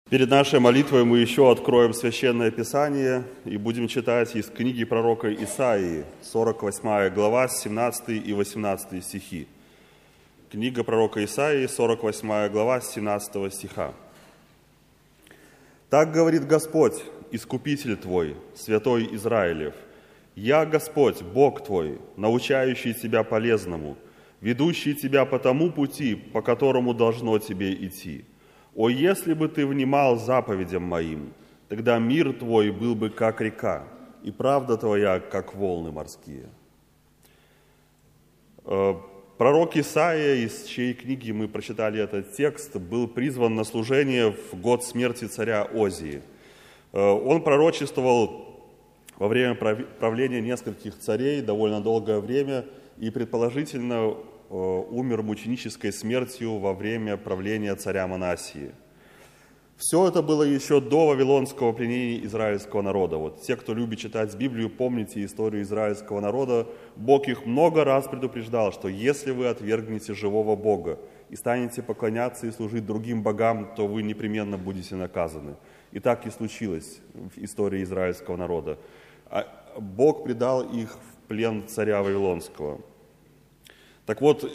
Перед нашей молитвой мы еще откроем Священное Писание и будем читать из книги пророка Исаии, 48 глава, 17 и 18 стихи. Книга пророка Исаии, 48 глава, 17 стиха. «Так говорит Господь, Искупитель твой, Святой Израилев: Я Господь, Бог твой, научающий тебя полезному, ведущий тебя по тому пути, по которому должно тебе идти. О, если бы ты внимал заповедям моим, тогда мир твой был бы как река, и правда твоя, как волны морские». Пророк Исаия, из чьей книги мы прочитали этот текст, был призван на служение в год смерти царя Озии. Он пророчествовал во время правления нескольких царей довольно долгое время и предположительно умер мученической смертью во время правления царя Манассии. Все это было еще до вавилонского пленения израильского народа. Вот те, кто любит читать Библию, помните историю израильского народа. Бог их много раз предупреждал, что если вы отвергнете живого Бога и станете поклоняться и служить другим богам, то вы непременно будете наказаны. И так и случилось в истории израильского народа. Бог предал их в плен царя Вавилонского. Так вот,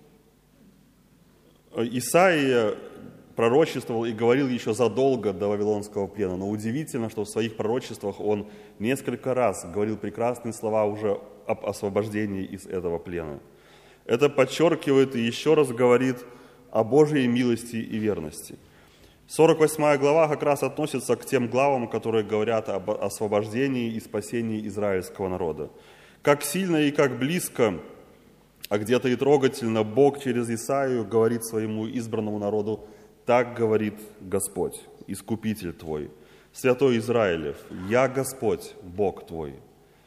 Исаия пророчествовал и говорил еще задолго до Вавилонского плена, но удивительно, что в своих пророчествах он несколько раз говорил прекрасные слова уже об освобождении из этого плена. Это подчеркивает и еще раз говорит о Божьей милости и верности. 48 глава как раз относится к тем главам, которые говорят об освобождении и спасении израильского народа. Как сильно и как близко, а где-то и трогательно Бог через Исаию говорит своему избранному народу: «Так говорит Господь, Искупитель твой, Святой Израилев, Я Господь, Бог твой».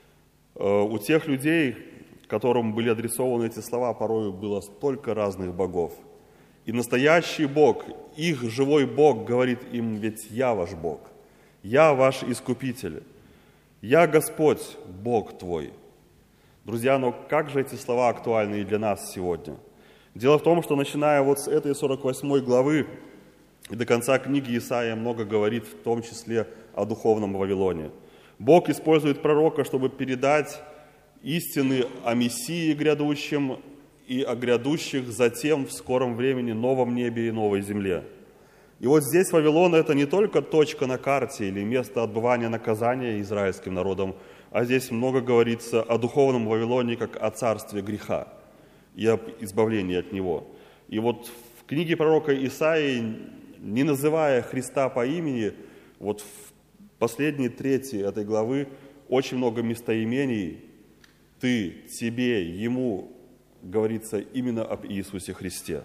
У тех людей, которым были адресованы эти слова, порою было столько разных богов. И настоящий Бог, их живой Бог говорит им: «Ведь Я ваш Бог, Я ваш Искупитель, Я Господь, Бог твой». Друзья, но как же эти слова актуальны и для нас сегодня? Дело в том, что начиная вот с этой 48 главы и до конца книги Исаия много говорит, в том числе о духовном Вавилоне. Бог использует пророка, чтобы передать истины о Мессии грядущем и о грядущих затем в скором времени новом небе и новой земле. И вот здесь Вавилон — это не только точка на карте или место отбывания наказания израильским народом, а здесь много говорится о духовном Вавилоне как о царстве греха и об избавлении от него. И вот в книге пророка Исаии, не называя Христа по имени, вот в последней трети этой главы очень много местоимений «ты», «тебе», «ему» говорится именно об Иисусе Христе,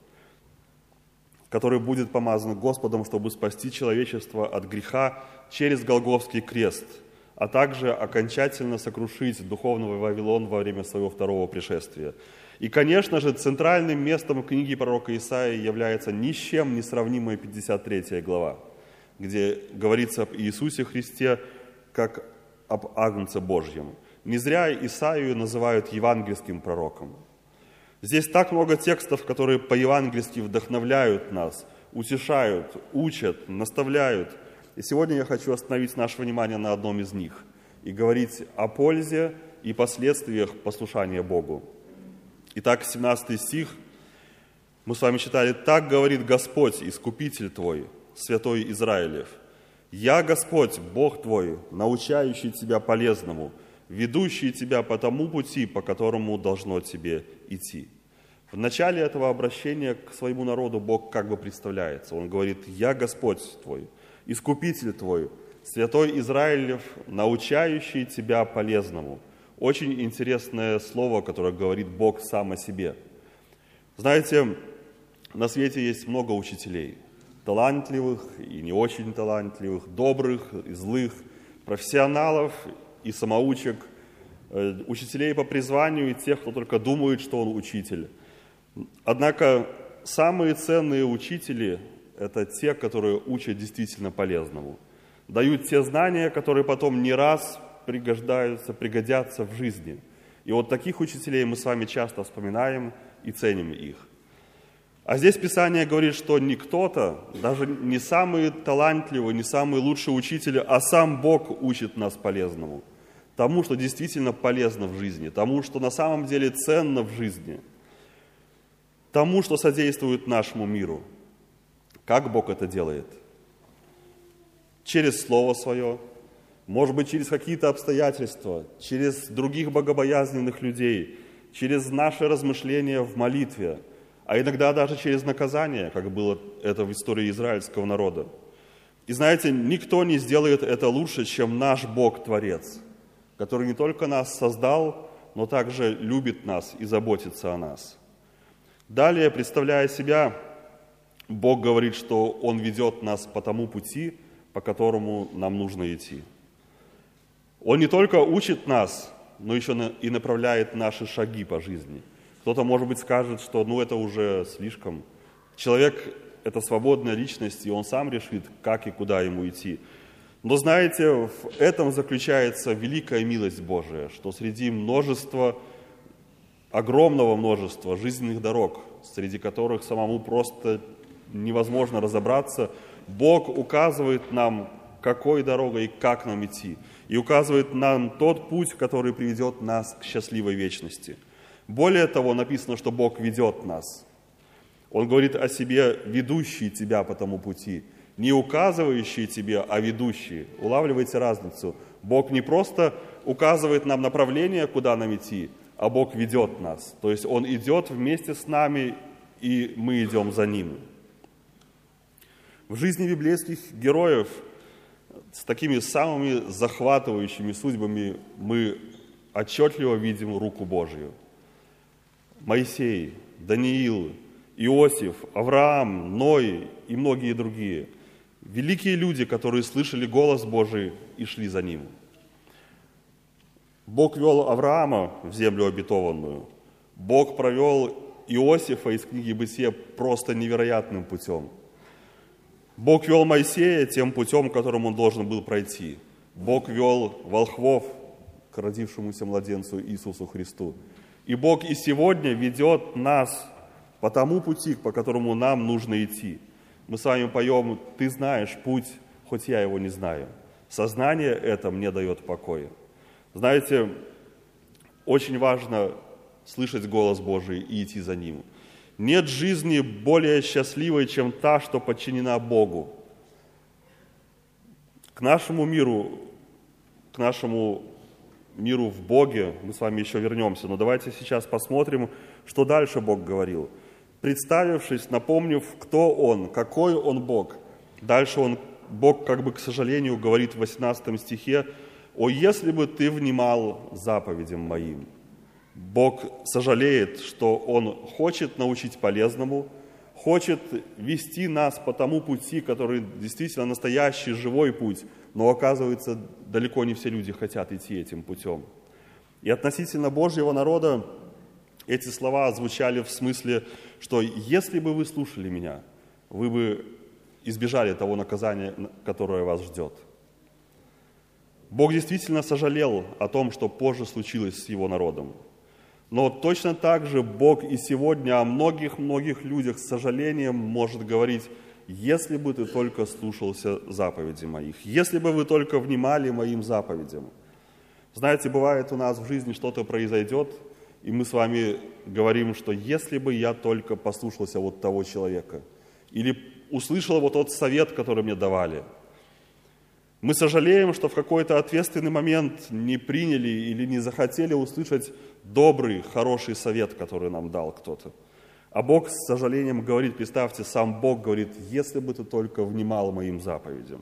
который будет помазан Господом, чтобы спасти человечество от греха через Голгофский крест, а также окончательно сокрушить духовный Вавилон во время своего второго пришествия. И, конечно же, центральным местом книги пророка Исаии является ни с чем не сравнимая 53 глава, где говорится об Иисусе Христе как об Агнце Божьем. Не зря Исаию называют евангельским пророком. Здесь так много текстов, которые по-евангельски вдохновляют нас, утешают, учат, наставляют. И сегодня я хочу остановить наше внимание на одном из них и говорить о пользе и последствиях послушания Богу. Итак, 17 стих мы с вами читали: «Так говорит Господь, Искупитель твой, Святой Израилев: Я Господь, Бог твой, научающий тебя полезному, ведущий тебя по тому пути, по которому должно тебе идти». В начале этого обращения к своему народу Бог как бы представляется. Он говорит: «Я Господь твой, Искупитель твой, Святой Израилев, научающий тебя полезному». Очень интересное слово, которое говорит Бог сам о себе. Знаете, на свете есть много учителей, талантливых и не очень талантливых, добрых и злых, профессионалов и самоучек, учителей по призванию и тех, кто только думает, что он учитель. Однако самые ценные учители – это те, которые учат действительно полезному, дают те знания, которые потом не раз пригодятся в жизни. И вот таких учителей мы с вами часто вспоминаем и ценим их. А здесь Писание говорит, что не кто-то, даже не самый талантливый, не самый лучший учитель, а сам Бог учит нас полезному. Тому, что действительно полезно в жизни, тому, что на самом деле ценно в жизни, тому, что содействует нашему миру. Как Бог это делает? Через Слово Свое, может быть, через какие-то обстоятельства, через других богобоязненных людей, через наши размышления в молитве, а иногда даже через наказание, как было это в истории израильского народа. И знаете, никто не сделает это лучше, чем наш Бог-творец, который не только нас создал, но также любит нас и заботится о нас. Далее, представляя себя, Бог говорит, что Он ведет нас по тому пути, по которому нам нужно идти. Он не только учит нас, но еще и направляет наши шаги по жизни. Кто-то, может быть, скажет, что это уже слишком. Человек – это свободная личность, и он сам решит, как и куда ему идти. Но знаете, в этом заключается великая милость Божия, что среди огромного множества жизненных дорог, среди которых самому просто невозможно разобраться, Бог указывает нам, какой дорогой и как нам идти, и указывает нам тот путь, который приведет нас к счастливой вечности. Более того, написано, что Бог ведет нас. Он говорит о себе, ведущий тебя по тому пути, не указывающий тебе, а ведущий. Улавливайте разницу. Бог не просто указывает нам направление, куда нам идти, а Бог ведет нас. То есть Он идет вместе с нами, и мы идем за Ним. В жизни библейских героев с такими самыми захватывающими судьбами мы отчетливо видим руку Божью. Моисей, Даниил, Иосиф, Авраам, Ной и многие другие. Великие люди, которые слышали голос Божий и шли за Ним. Бог вел Авраама в землю обетованную. Бог провел Иосифа из книги Бытия просто невероятным путем. Бог вел Моисея тем путем, которым он должен был пройти. Бог вел волхвов к родившемуся младенцу Иисусу Христу. И Бог и сегодня ведет нас по тому пути, по которому нам нужно идти. Мы с вами поем «Ты знаешь путь, хоть я его не знаю». Сознание это мне дает покоя. Знаете, очень важно слышать голос Божий и идти за Ним. Нет жизни более счастливой, чем та, что подчинена Богу. К нашему миру в Боге мы с вами еще вернемся, но давайте сейчас посмотрим, что дальше Бог говорил. Представившись, напомнив, кто Он, какой Он Бог. Дальше Бог, к сожалению, говорит в 18 стихе: «О, если бы ты внимал заповедям моим». Бог сожалеет, что Он хочет научить полезному, хочет вести нас по тому пути, который действительно настоящий, живой путь, но, оказывается, далеко не все люди хотят идти этим путем. И относительно Божьего народа эти слова звучали в смысле, что если бы вы слушали меня, вы бы избежали того наказания, которое вас ждет. Бог действительно сожалел о том, что позже случилось с Его народом. Но точно так же Бог и сегодня о многих-многих людях с сожалением может говорить: если бы ты только слушался заповедей моих, если бы вы только внимали моим заповедям. Знаете, бывает у нас в жизни что-то произойдет, и мы с вами говорим, что если бы я только послушался вот того человека, или услышал вот тот совет, который мне давали. Мы сожалеем, что в какой-то ответственный момент не приняли или не захотели услышать добрый, хороший совет, который нам дал кто-то. А Бог с сожалением говорит, представьте, сам Бог говорит: если бы ты только внимал моим заповедям.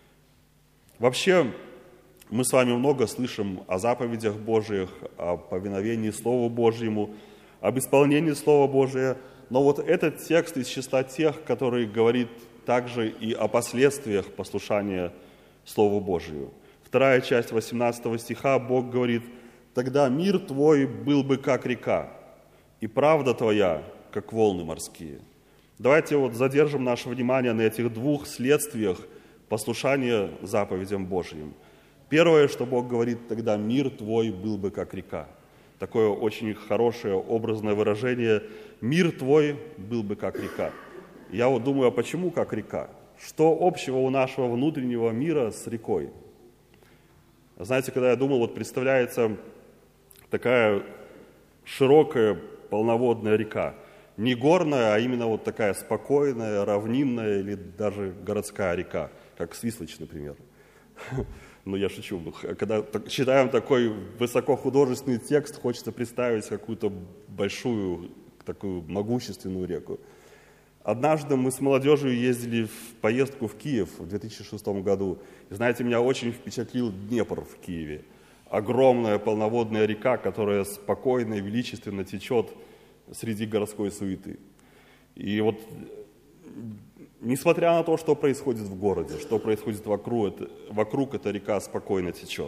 Вообще, мы с вами много слышим о заповедях Божьих, о повиновении Слову Божьему, об исполнении Слова Божия, но вот этот текст из числа тех, который говорит также и о последствиях послушания Слову Божию. Вторая часть 18 стиха Бог говорит: «Тогда мир твой был бы как река, и правда твоя, как волны морские». Давайте задержим наше внимание на этих двух следствиях послушания заповедям Божьим. Первое, что Бог говорит: «Тогда мир твой был бы как река». такое очень хорошее образное выражение: «Мир твой был бы как река». Я вот думаю, а почему как река? Что общего у нашего внутреннего мира с рекой? Знаете, когда я думал, вот представляется такая широкая полноводная река, не горная, а именно вот такая спокойная, равнинная или даже городская река, как Свислочь, например. Ну, я шучу. Когда читаем такой высокохудожественный текст, хочется представить какую-то большую, такую могущественную реку. Однажды мы с молодежью ездили в поездку в Киев в 2006 году. И знаете, меня очень впечатлил Днепр в Киеве. Огромная полноводная река, которая спокойно и величественно течет среди городской суеты. И вот, несмотря на то, что происходит в городе, что происходит вокруг эта река спокойно течет.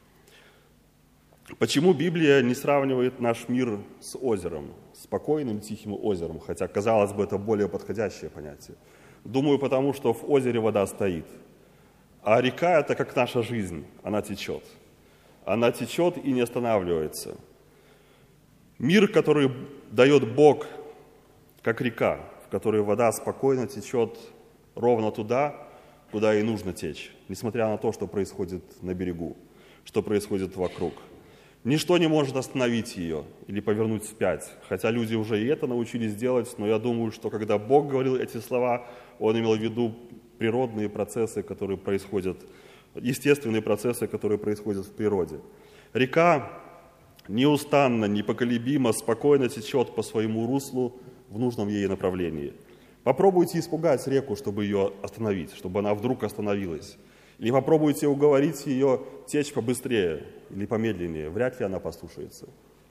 Почему Библия не сравнивает наш мир с озером, спокойным тихим озером, хотя, казалось бы, это более подходящее понятие? Думаю, потому что в озере вода стоит, а река – это как наша жизнь, она течет. Она течет и не останавливается. Мир, который дает Бог, как река, в которой вода спокойно течет ровно туда, куда ей нужно течь, несмотря на то, что происходит на берегу, что происходит вокруг. Ничто не может остановить ее или повернуть вспять, хотя люди уже и это научились делать, но я думаю, что когда Бог говорил эти слова, Он имел в виду природные процессы, которые происходят, естественные процессы, которые происходят в природе. Река неустанно, непоколебимо, спокойно течет по своему руслу в нужном ей направлении. Попробуйте испугать реку, чтобы ее остановить, чтобы она вдруг остановилась. Или попробуйте уговорить ее течь побыстрее или помедленнее, вряд ли она послушается.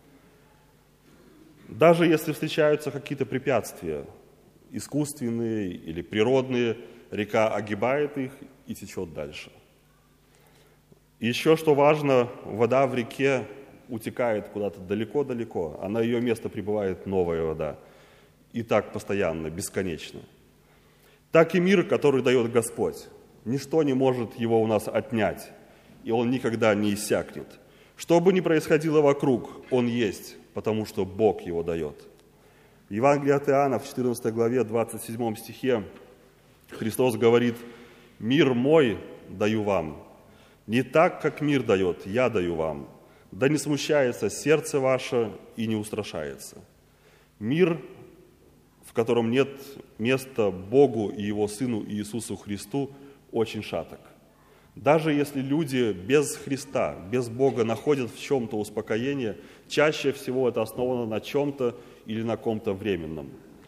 Даже если встречаются какие-то препятствия, искусственные или природные, река огибает их и течет дальше. И еще, что важно, вода в реке утекает куда-то далеко-далеко, а на ее место прибывает новая вода. И так постоянно, бесконечно. Так и мир, который дает Господь. Ничто не может его у нас отнять, и он никогда не иссякнет. Что бы ни происходило вокруг, он есть, потому что Бог его дает. В Евангелии от Иоанна в 14 главе, 27 стихе Христос говорит: «Мир мой даю вам, не так, как мир дает, я даю вам. Да не смущается сердце ваше и не устрашается». Мир, в котором нет места Богу и Его Сыну Иисусу Христу, очень шаток. Даже если люди без Христа, без Бога находят в чем-то успокоение, чаще всего это основано на чем-то или на ком-то временном.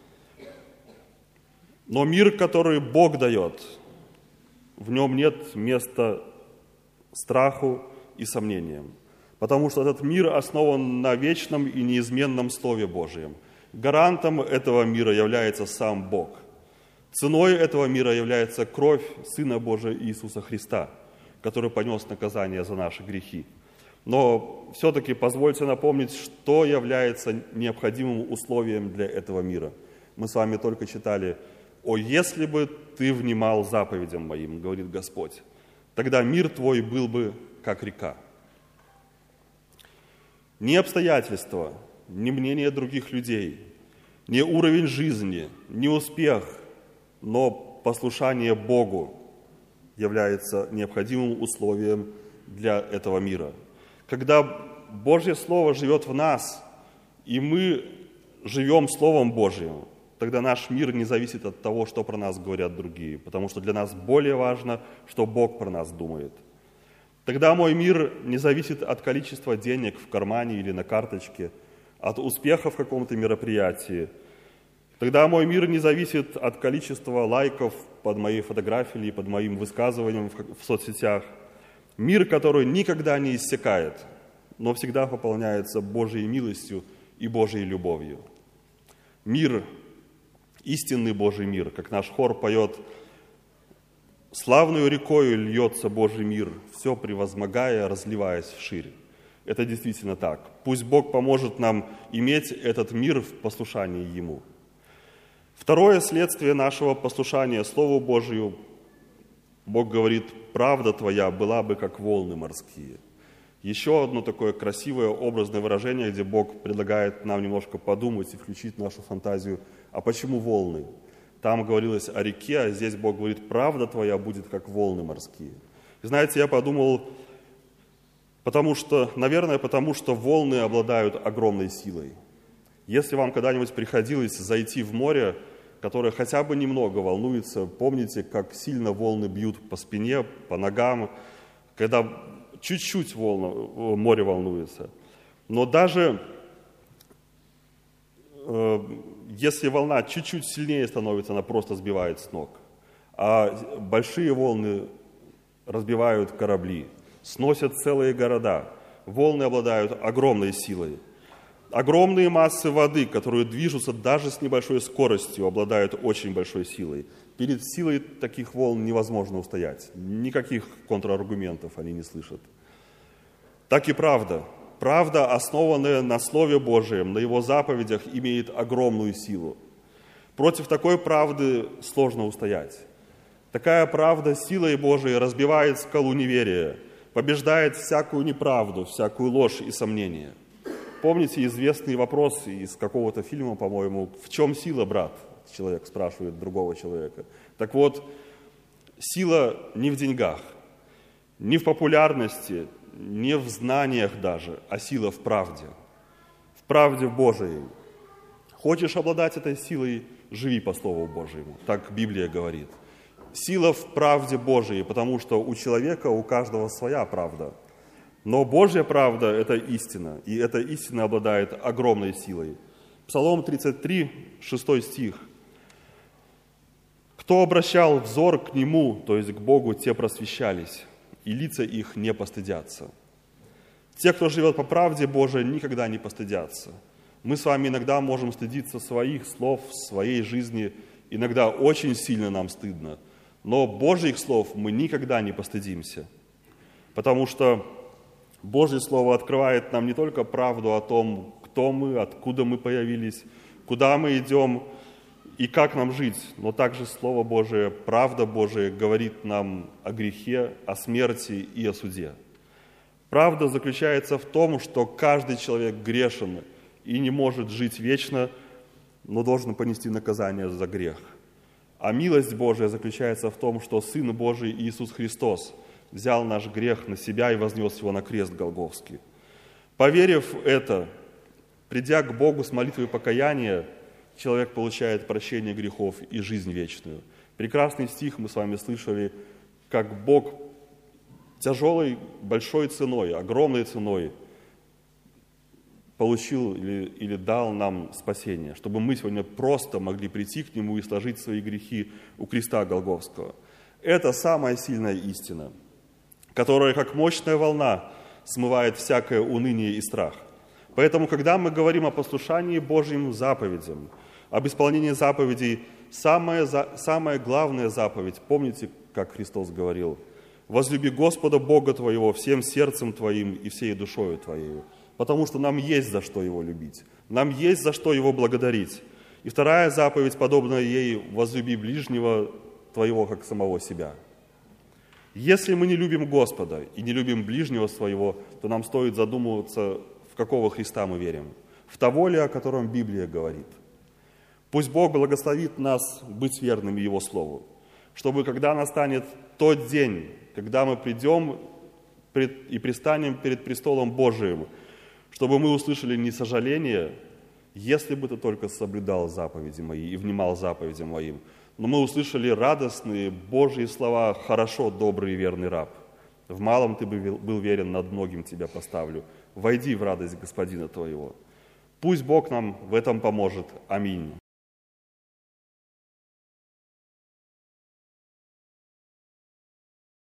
Но мир, который Бог дает, в нем нет места страху и сомнениям, потому что этот мир основан на вечном и неизменном Слове Божьем. Гарантом этого мира является сам Бог. Ценой этого мира является кровь Сына Божия Иисуса Христа, который понес наказание за наши грехи. Но все-таки позвольте напомнить, что является необходимым условием для этого мира. Мы с вами только читали: «О, если бы ты внимал заповедям моим, говорит Господь, тогда мир твой был бы как река». Ни обстоятельства, ни мнение других людей, ни уровень жизни, ни успех, но послушание Богу является необходимым условием для этого мира. Когда Божье Слово живет в нас, и мы живем Словом Божьим, тогда наш мир не зависит от того, что про нас говорят другие, потому что для нас более важно, что Бог про нас думает. Тогда мой мир не зависит от количества денег в кармане или на карточке, от успеха в каком-то мероприятии. Тогда мой мир не зависит от количества лайков под моей фотографией или под моим высказыванием в соцсетях. Мир, который никогда не иссякает, но всегда пополняется Божьей милостью и Божьей любовью. Мир, истинный Божий мир, как наш хор поет: «Славную рекою льется Божий мир, все превозмогая, разливаясь вширь». Это действительно так. Пусть Бог поможет нам иметь этот мир в послушании Ему. Второе следствие нашего послушания Слову Божию, Бог говорит: «Правда твоя была бы, как волны морские». Еще одно такое красивое образное выражение, где Бог предлагает нам немножко подумать и включить нашу фантазию. А почему волны? Там говорилось о реке, а здесь Бог говорит, правда твоя будет, как волны морские. И знаете, я подумал, потому что волны обладают огромной силой. Если вам когда-нибудь приходилось зайти в море, которое хотя бы немного волнуется, помните, как сильно волны бьют по спине, по ногам, когда чуть-чуть море волнуется. Но даже если волна чуть-чуть сильнее становится, она просто сбивает с ног. А большие волны разбивают корабли, сносят целые города. Волны обладают огромной силой. Огромные массы воды, которые движутся даже с небольшой скоростью, обладают очень большой силой. Перед силой таких волн невозможно устоять. Никаких контраргументов они не слышат. Так и правда. Правда, основанная на Слове Божьем, на Его заповедях, имеет огромную силу. Против такой правды сложно устоять. Такая правда силой Божией разбивает скалу неверия, побеждает всякую неправду, всякую ложь и сомнение. Помните известный вопрос из какого-то фильма, по-моему, «В чем сила, брат?» Человек спрашивает другого человека. Так вот, сила не в деньгах, не в популярности, не в знаниях даже, а сила в правде Божией. Хочешь обладать этой силой, живи по Слову Божьему, так Библия говорит. Сила в правде Божией, потому что у человека, у каждого своя правда. Но Божья правда – это истина, и эта истина обладает огромной силой. Псалом 33, 6 стих. «Кто обращал взор к Нему, то есть к Богу, те просвещались, и лица их не постыдятся». Те, кто живет по правде Божией, никогда не постыдятся. Мы с вами иногда можем стыдиться своих слов, своей жизни, иногда очень сильно нам стыдно. Но Божьих слов мы никогда не постыдимся, потому что Божье Слово открывает нам не только правду о том, кто мы, откуда мы появились, куда мы идем и как нам жить, но также Слово Божие, правда Божия говорит нам о грехе, о смерти и о суде. Правда заключается в том, что каждый человек грешен и не может жить вечно, но должен понести наказание за грех. А милость Божия заключается в том, что Сын Божий Иисус Христос взял наш грех на себя и вознес его на крест Голгофский. Поверив это, придя к Богу с молитвой покаяния, человек получает прощение грехов и жизнь вечную. Прекрасный стих мы с вами слышали, как Бог тяжелой, большой ценой, огромной ценой получил или дал нам спасение, чтобы мы сегодня просто могли прийти к Нему и сложить свои грехи у креста Голгофского. Это самая сильная истина, которая, как мощная волна, смывает всякое уныние и страх. Поэтому, когда мы говорим о послушании Божьим заповедям, об исполнении заповедей, самая главная заповедь, помните, как Христос говорил, «Возлюби Господа Бога твоего всем сердцем твоим и всей душою твоею», потому что нам есть за что Его любить, нам есть за что Его благодарить. И вторая заповедь, подобная ей, «Возлюби ближнего твоего, как самого себя». Если мы не любим Господа и не любим ближнего своего, то нам стоит задумываться, в какого Христа мы верим. В того ли, о котором Библия говорит. Пусть Бог благословит нас быть верными Его Слову, чтобы, когда настанет тот день, когда мы придем и предстанем перед престолом Божиим, чтобы мы услышали не сожаление, если бы ты только соблюдал заповеди мои и внимал заповедям моим, но мы услышали радостные Божьи слова: «Хорошо, добрый и верный раб, в малом ты был верен, над многим тебя поставлю. Войди в радость Господина твоего». Пусть Бог нам в этом поможет. Аминь.